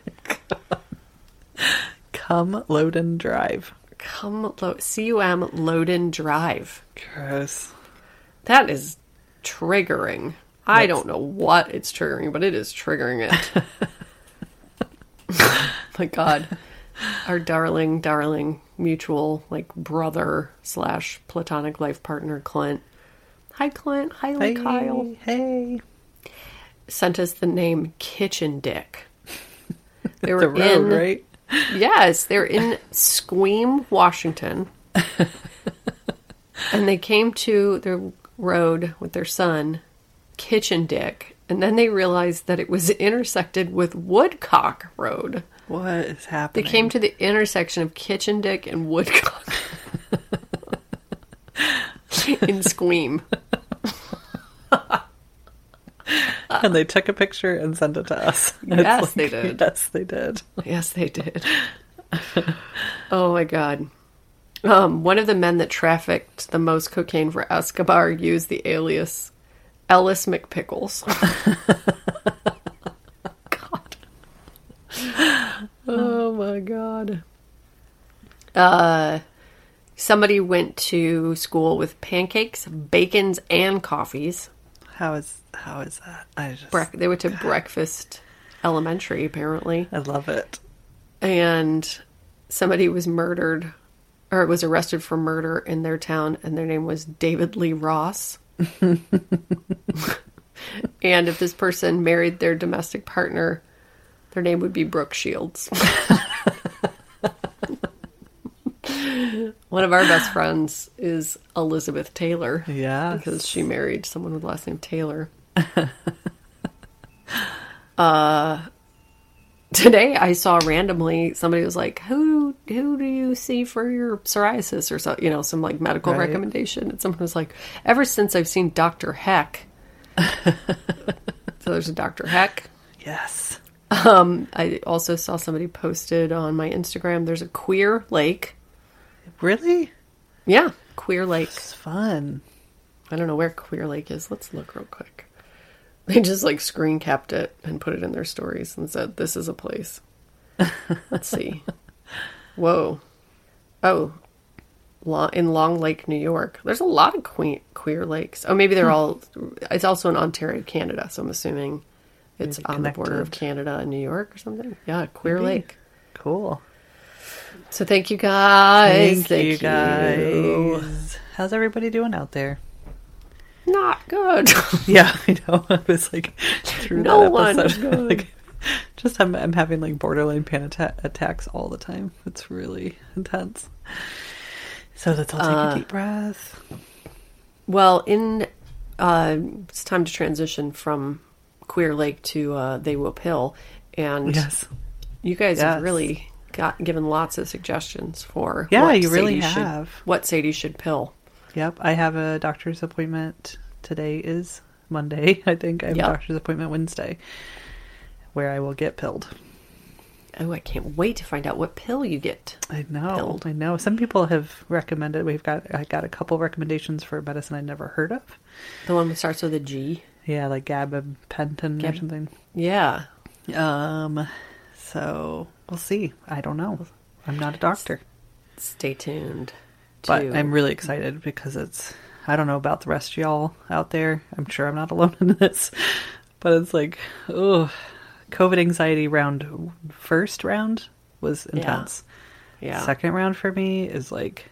Come Loden Drive. Come Lo- C U M Loden Drive. Gross. That is triggering. I That's- don't know what it's triggering, but it is triggering it. My God. Our darling, darling mutual, like, brother slash platonic life partner, Clint. Hi, Clint. Hi, Hey, Kyle. hey. Sent us the name Kitchen Dick. They were The road, in, right? yes, they're in Squeam, Washington. And they came to the road with their son, Kitchen Dick, and then they realized that it was intersected with Woodcock Road. What is They happening? came to the intersection of Kitchen Dick and Woodcock in Squeam. And they took a picture and sent it to us. It's Yes, they did. Yes, they did. Yes, they did. Oh my God. Um, one of the men that trafficked the most cocaine for Escobar used the alias Ellis McPickles. God. Oh my God. Uh, somebody went to school with pancakes, bacons, and coffees. How is how is that? I just Bre- they went to Breakfast Elementary, apparently. I love it. And somebody was murdered, or was arrested for murder in their town, and their name was David Lee Ross. And if this person married their domestic partner, their name would be Brooke Shields. One of our best friends is Elizabeth Taylor. Yeah. Because she married someone with the last name Taylor. uh, today I saw randomly somebody was like, who who do you see for your psoriasis or so, you know, some like medical Right. recommendation. And someone was like, ever since I've seen Doctor Heck. So there's a Doctor Heck. Yes. Um, I also saw somebody posted on my Instagram, there's a Queer Lake. Really? Yeah, Queer Lake. It's fun. I don't know where Queer Lake is. Let's look real quick. They just like screen capped it and put it in their stories and said, this is a place. Let's see. Whoa. Oh, Lo- in Long Lake, New York. There's a lot of que- queer lakes. Oh, maybe they're all, it's also in Ontario, Canada. So I'm assuming it's Maybe on the border of connected. Canada and New York or something. Yeah, Queer Maybe. Lake. Cool. So thank you guys. Thank, you you. guys. How's everybody doing out there? Not good. Yeah, I know. I was like, through No that one episode, is good. like, just I'm, I'm having like borderline panic atta- attacks all the time. It's really intense. So let's all take Uh, a deep breath. Well, in uh, it's time to transition from Queer Lake to uh, They Will Pill, and Yes. you guys Yes. have really got given lots of suggestions for Yeah, what you really Sadie should- have. what Sadie should pill. Yep. I have a doctor's appointment. Today is Monday. I think I have Yep. a doctor's appointment Wednesday where I will get pilled. Oh, I can't wait to find out what pill you get. I know. Pilled. I know. Some people have recommended. We've got. I got a couple recommendations for medicine I'd never heard of. The one that starts with a G. Yeah, like gabapentin or Gab- something. Yeah. Um. So we'll see. I don't know. I'm not a doctor, Stay tuned. but to- I'm really excited because it's. I don't know about the rest of y'all out there. I'm sure I'm not alone in this, but it's like, oh, COVID anxiety round first round was intense. yeah. Second round for me is like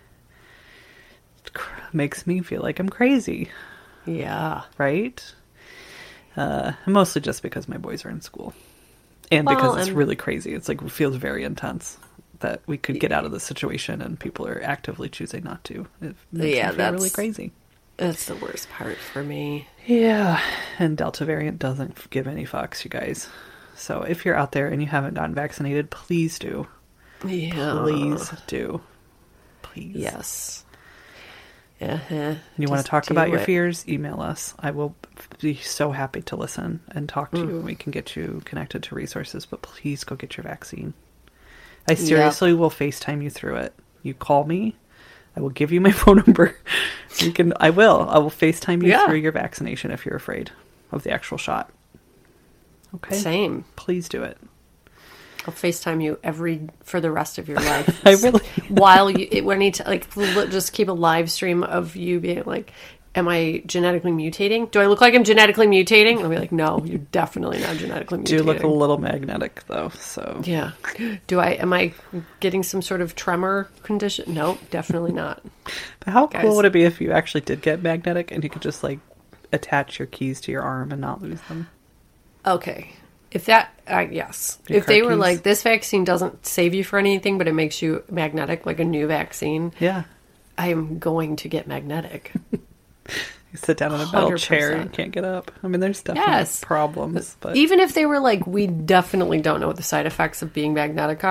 cr- makes me feel like I'm crazy, Yeah. right? Uh, mostly just because my boys are in school, and Well, because it's and- really crazy. It's like it feels very intense that we could get out of the situation, and people are actively choosing not to. It makes Yeah, me feel really that's- crazy. That's the worst part for me. Yeah, and Delta variant doesn't give any fucks, you guys. So if you're out there and you haven't gotten vaccinated, please do. Yeah. Please do. Please. Yes. Uh-huh. And you want Just to talk do about your it. fears? Email us. I will be so happy to listen and talk to Mm. you, and we can get you connected to resources. But please go get your vaccine. I seriously will FaceTime you through it. You call me. I will give you my phone number. You can. I will. I will FaceTime you Yeah. through your vaccination if you're afraid of the actual shot. Okay. Same. Please do it. I'll FaceTime you every for the rest of your life. I really. While you, it, when I need to like li- just keep a live stream of you being like, "Am I genetically mutating? Do I look like I'm genetically mutating?" I'll be like, "No, you're definitely not genetically mutating." Do look a little magnetic though. So Yeah. Do I? Am I getting some sort of tremor condition? Nope, definitely not. But how Guys. cool would it be if you actually did get magnetic and you could just like attach your keys to your arm and not lose them? Okay. If that, uh, yes. Your If they car were keys? like, this vaccine doesn't save you for anything, but it makes you magnetic, like a new vaccine, Yeah. I am going to get magnetic. You sit down in a metal one hundred chair and percent. can't get up. I mean, there's definitely Yes. problems, but Even if they were like, we definitely don't know what the side effects of being magnetic are,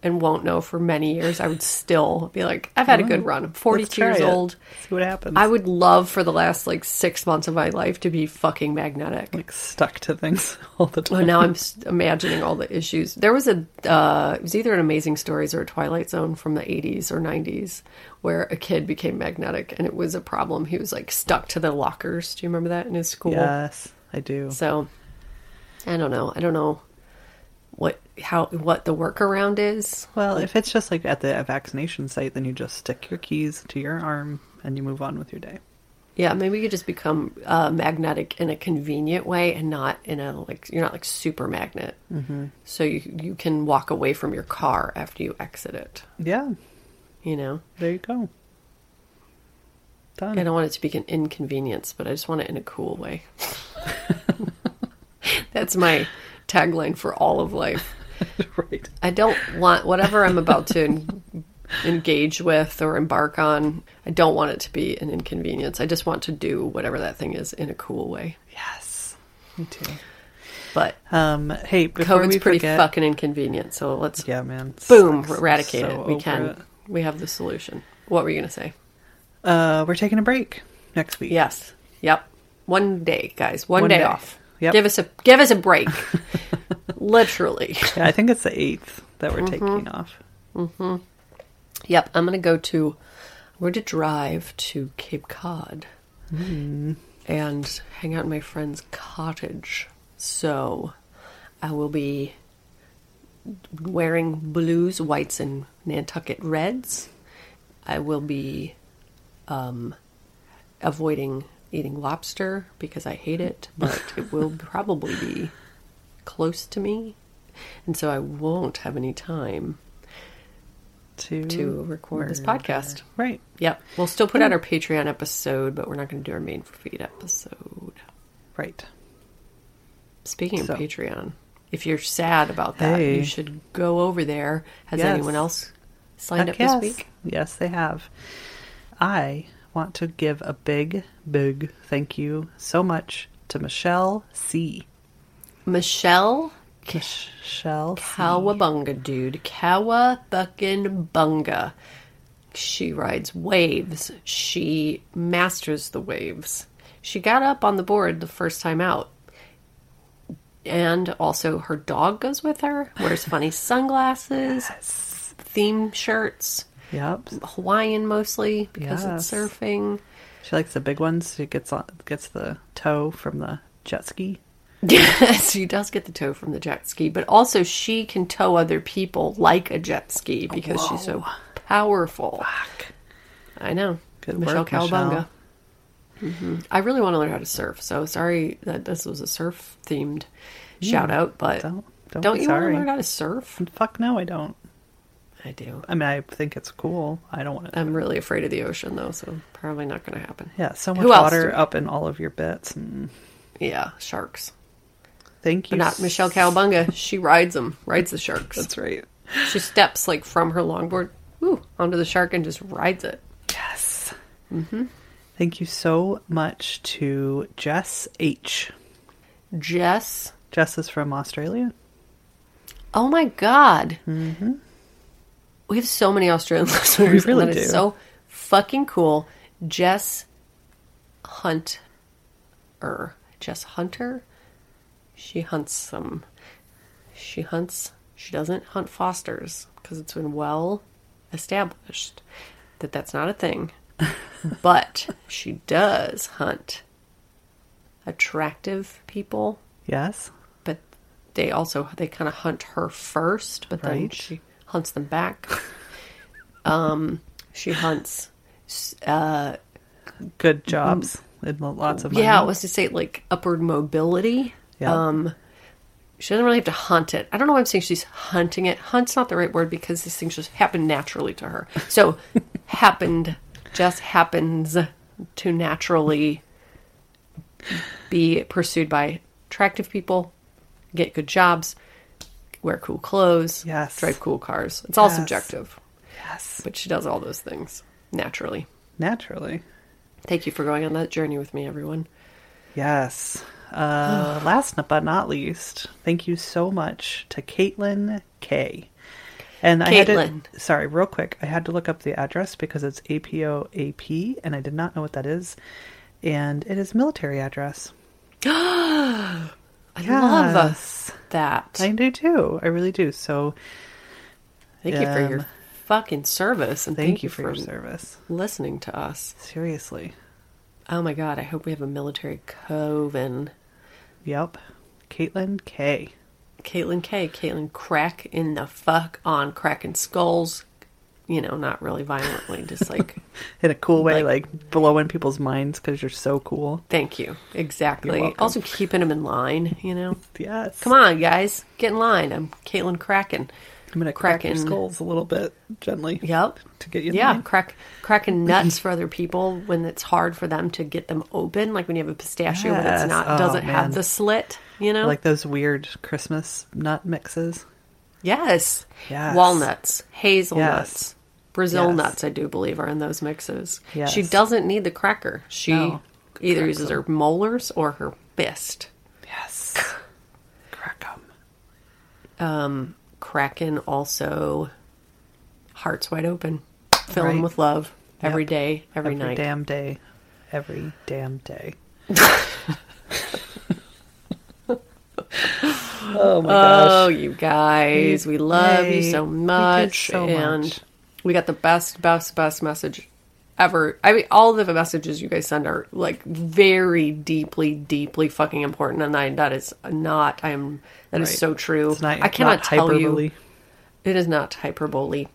and won't know for many years, I would still be like, I've had a good run. I'm forty-two years it. old. See what happens. I would love for the last like six months of my life to be fucking magnetic. like stuck to things all the time. Well, now I'm s- imagining all the issues. There was a, uh, it was either an Amazing Stories or a Twilight Zone from the eighties or nineties where a kid became magnetic and it was a problem. He was like stuck to the lockers. Do you remember that in his school? Yes, I do. So, I don't know. I don't know what how what the workaround is. Well, if it's just like at the vaccination site, then you just stick your keys to your arm and you move on with your day. Yeah, maybe you just become uh, magnetic in a convenient way and not in a like you're not like super magnet. Mm-hmm. So you you can walk away from your car after you exit it. Yeah, You know, there you go. Done. I don't want it to be an inconvenience, but I just want it in a cool way. That's my tagline for all of life. Right. I don't want whatever I'm about to en- engage with or embark on. I don't want it to be an inconvenience. I just want to do whatever that thing is in a cool way. Yes, me too. But Um, hey, before COVID's we pretty forget, fucking inconvenient. So let's yeah, man, boom sucks. eradicate So it. We over can. it. We have the solution. What were you gonna say? Uh, we're taking a break next week. Yes. Yep. One day, guys. One, One day, day. off. Yep. Give us a give us a break. Literally. Yeah, I think it's the eighth that we're Mm-hmm. taking off. Yep. I'm gonna go to. We're to drive to Cape Cod Mm. and hang out in my friend's cottage. So I will be wearing blues, whites, and Nantucket reds. I will be um, avoiding eating lobster because I hate it, but it will probably be close to me. And so I won't have any time To to record this murder. podcast. Right. Yep. We'll still put out our Patreon episode, but we're not going to do our main feed episode. Right. Speaking So. of Patreon, if you're sad about that, Hey. you should go over there. Has Yes. anyone else signed Heck up yes. this week? Yes, they have. I want to give a big, big thank you so much to Michelle C. Michelle Michelle C. Cowabunga, dude. Cowabunga. She rides waves. She masters the waves. She got up on the board the first time out. And also her dog goes with her, wears funny sunglasses, theme shirts, Yep. Hawaiian mostly because it's Yes. surfing. She likes the big ones. She gets on, gets the toe from the jet ski. Yes, she does get the tow from the jet ski, but also she can tow other people like a jet ski because she's so powerful. Fuck. I know. Good Michelle work, Cowabunga. Michelle. hmm I really want to learn how to surf, so sorry that this was a surf themed shout out, but Don't, don't, don't be you want sorry. to learn how to surf? Fuck no, I don't. I do. I mean, I think it's cool. I don't want to. I'm really afraid of the ocean though, so probably not going to happen. Yeah, so much Who else water do we- up in all of your bits. Mm. Yeah, sharks. Thank you. But not Michelle Cowabunga. She rides them, rides the sharks. That's right. She steps like from her longboard woo, onto the shark and just rides it. Yes. Mm-hmm. Thank you so much to Jess H. Jess. Jess is from Australia. Oh my God. Mm-hmm. We have so many Australian listeners. We really and that is do. so fucking cool. Jess Hunt. Er, Jess Hunter. She hunts some. She hunts. She doesn't hunt fosters because it's been well established that that's not a thing. But she does hunt attractive people. Yes. But they also they kind of hunt her first, but then Right. she hunts them back. um, she hunts. Uh, Good jobs. And lots of money. yeah, it was to say like upward mobility. Yeah. Um, she doesn't really have to hunt it. I don't know why I'm saying she's hunting it. Hunt's not the right word because these things just happen naturally to her. So happened, just happens to naturally be pursued by attractive people, get good jobs, wear cool clothes, Yes. drive cool cars. It's all Yes. subjective, Yes. but she does all those things naturally. Naturally. Thank you for going on that journey with me, everyone. Yes. Uh, last but not least, thank you so much to Caitlin K. And I had Caitlin. to, sorry, real quick, I had to look up the address because it's A P O A P, and I did not know what that is. And it is military address. I Yes. love that. I do too. I really do. So Thank you for um, your fucking service, and thank, thank, you for your service. listening to us. Seriously. Oh my god, I hope we have a military coven. Yep. Caitlin K. Caitlin K. Caitlin crack in the fuck on cracking skulls. You know, not really violently, just like... In a cool way, Like- like, blowing people's minds because you're so cool. Thank you. Exactly. You're welcome. Also keeping them in line, you know? Yes. Come on, guys. Get in line. I'm Caitlin Kraken. I'm going to crack your Cracking- skulls a little bit gently. Yep. To get you in Yeah, line. crack cracking nuts for other people when it's hard for them to get them open. Like when you have a pistachio, but Yes. it's not Oh, doesn't man. have the slit, you know? Like those weird Christmas nut mixes. Yes. Yes. Walnuts, hazelnuts, Yes. Brazil Yes. nuts, I do believe, are in those mixes. Yes. She doesn't need the cracker. She No. either Cracks uses them. her molars or her fist. Yes. Crack 'em. Um, Kraken also hearts wide open. Fill them Right. with love every Yep. day, every, Every night. damn day. Every damn day. Oh my gosh. Oh, you guys, we love you Yay. so We did much. so and much. we got the best, best, best message ever. I mean, all of the messages you guys send are like very deeply, deeply fucking important. And I, that is not, I am, that is Right. so true. It's not, I cannot not tell hyperbole. you. It is not hyperbole.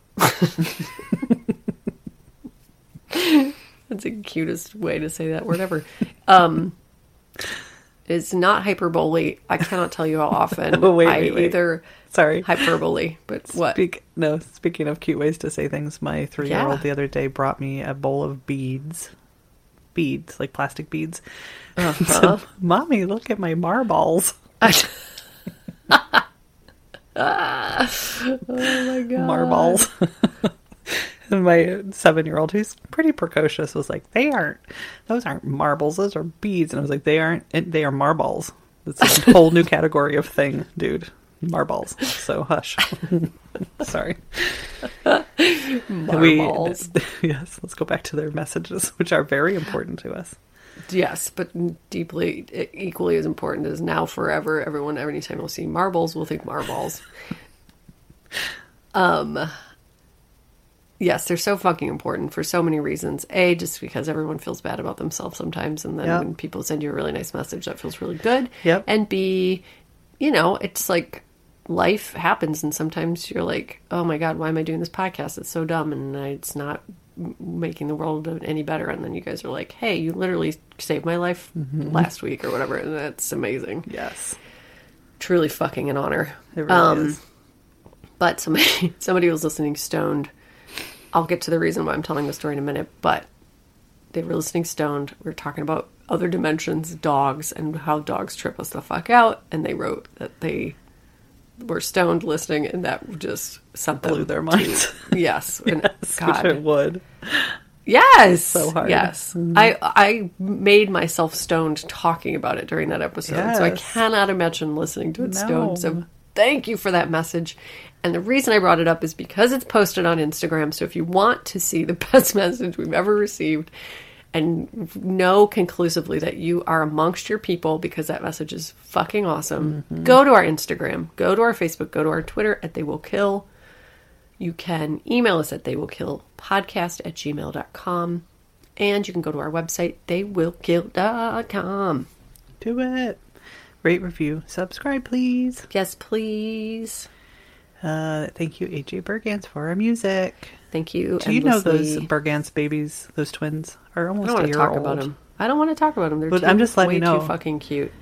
That's the cutest way to say that word ever. Um, it's not hyperbole. I cannot tell you how often Oh, wait, I wait, wait. either Sorry. hyperbole, but what? Speak, no, speaking of cute ways to say things, my three-year-old Yeah. the other day brought me a bowl of beads. Beads, like plastic beads. Uh-huh. So, Mommy, look at my marbles. oh my god! Marbles. And my seven-year-old, who's pretty precocious, was like, "They aren't. Those aren't marbles. Those are beads." And I was like, "They aren't. They are marbles. It's a whole new category of thing, dude. Marbles." So hush. Sorry. Marbles. We, yes. Let's go back to their messages, which are very important to us. Yes, but deeply, equally as important as now forever. Everyone, anytime we'll see marbles, we'll think marbles. um. Yes, they're so fucking important for so many reasons. A, just because everyone feels bad about themselves sometimes, and then Yep. when people send you a really nice message, that feels really good. Yep. And B, you know, it's like life happens, and sometimes you're like, oh my god, why am I doing this podcast? It's so dumb, and it's not m- making the world any better. And then you guys are like, hey, you literally saved my life last week or whatever, and that's amazing. Yes. Truly fucking an honor. It really Um, is. But somebody somebody was listening stoned. I'll get to the reason why I'm telling the story in a minute, but they were listening stoned. We were talking about other dimensions, dogs, and how dogs trip us the fuck out. And they wrote that they were stoned listening, and that just sent them Blew their to- minds. yes. And Yes, which God. it would. Yes. So hard. Yes. I I made myself stoned talking about it during that episode. So I Yes. cannot imagine listening to it No. stoned. So thank you for that message. And the reason I brought it up is because it's posted on Instagram. So if you want to see the best message we've ever received and know conclusively that you are amongst your people because that message is fucking awesome, Mm-hmm. go to our Instagram, go to our Facebook, go to our Twitter at They Will Kill. You can email us at theywillkillpodcast at gmail dot com. And you can go to our website, they will kill dot com. Do it. Rate, review, subscribe, please. Yes, please. Uh, thank you, A J Bergans, for our music. Thank you. Do you know those endlessly. Bergans babies, those twins, are I almost don't a want to year talk old? about them. I don't want to talk about them. They're But too, I'm just letting way you know. too fucking cute.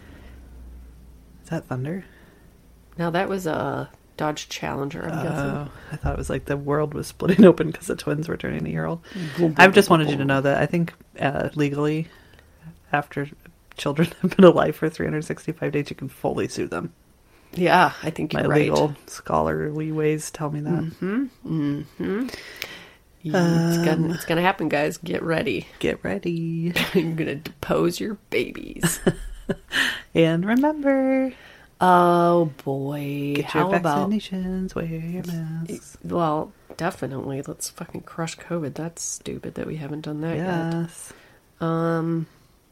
Is that Thunder? Now that was a Dodge Challenger, I'm guessing. Oh, I thought it was like the world was splitting open because the twins were turning a year old. I just wanted you to know that I think uh, legally, after children have been alive for three hundred sixty-five days, you can fully sue them. Yeah, I think My you're right. legal scholarly ways tell me that. Mm-hmm. It's gonna, it's gonna happen, guys. Get ready. Get ready. I'm gonna depose your babies. And remember, Oh boy. Get How your about vaccinations, wear your masks. Well, definitely. Let's fucking crush COVID. That's stupid that we haven't done that Yes. yet. Um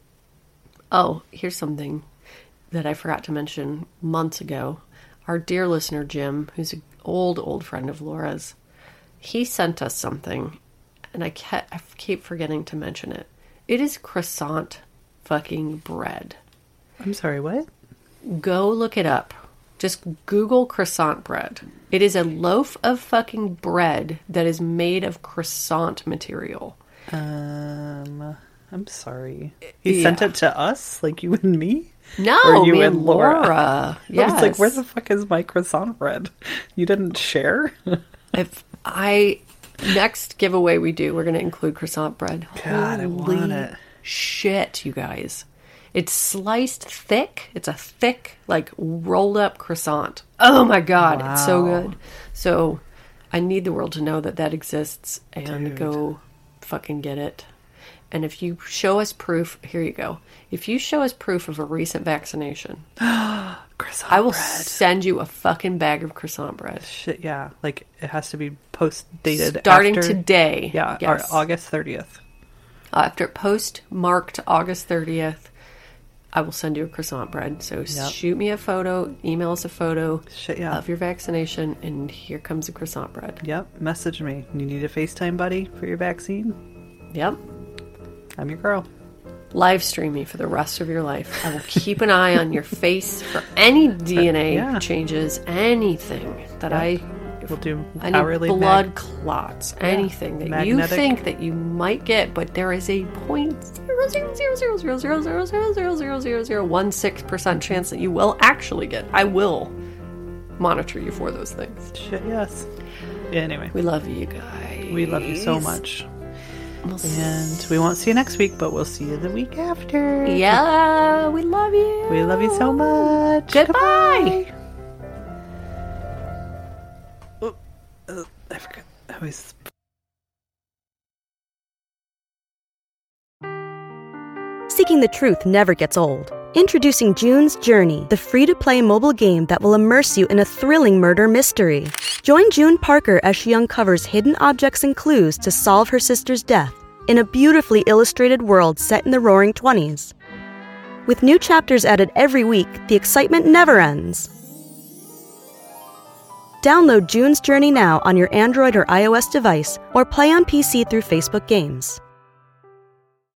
Oh, here's something that I forgot to mention months ago. Our dear listener Jim, who's an old, old friend of Laura's, he sent us something, and I kept, I keep forgetting to mention it. It is croissant fucking bread. I'm sorry, what? Go look it up. Just Google croissant bread. It is a loaf of fucking bread that is made of croissant material. Um, I'm sorry. He Yeah. sent it to us, like you and me? No, Or you me and and Laura. Laura. Yeah. I was like, Yes. where the fuck is my croissant bread? You didn't share? If I next giveaway we do, we're going to include croissant bread. God, I Holy want it. shit, you guys! It's sliced thick. It's a thick, like rolled up croissant. Oh my god, it's so Wow. good. So I need the world to know that that exists and Dude. go fucking get it. And if you show us proof, here you go. If you show us proof of a recent vaccination, Croissant I will bread. send you a fucking bag of croissant bread. Shit, yeah. Like, it has to be post-dated Starting after, today. Yeah, Yes. or August thirtieth. After post marked August thirtieth, I will send you a croissant bread. So Yep. shoot me a photo, email us a photo Shit, yeah. of your vaccination, and here comes the croissant bread. Yep, message me. You need a FaceTime buddy for your vaccine? Yep. I'm your girl. Live stream me for the rest of your life. I will keep an eye on your face for any D N A yeah. changes, anything that I... We'll do Any hourly blood mag- clots, anything that Magnetic. you think that you might get, but there is a point zero zero zero zero zero zero zero zero zero zero zero zero one six percent chance that you will actually get. I will monitor you for those things. Shit, yes. Yeah, anyway, We love you guys. we love you so much. We'll s- And we won't see you next week, but we'll see you the week after. Yeah, we love you. We love you so much. Goodbye. Oh, uh, I forgot. I was. Seeking the truth never gets old. Introducing June's Journey, the free-to-play mobile game that will immerse you in a thrilling murder mystery. Join June Parker as she uncovers hidden objects and clues to solve her sister's death in a beautifully illustrated world set in the Roaring Twenties. With new chapters added every week, the excitement never ends. Download June's Journey now on your Android or iOS device, or play on P C through Facebook Games.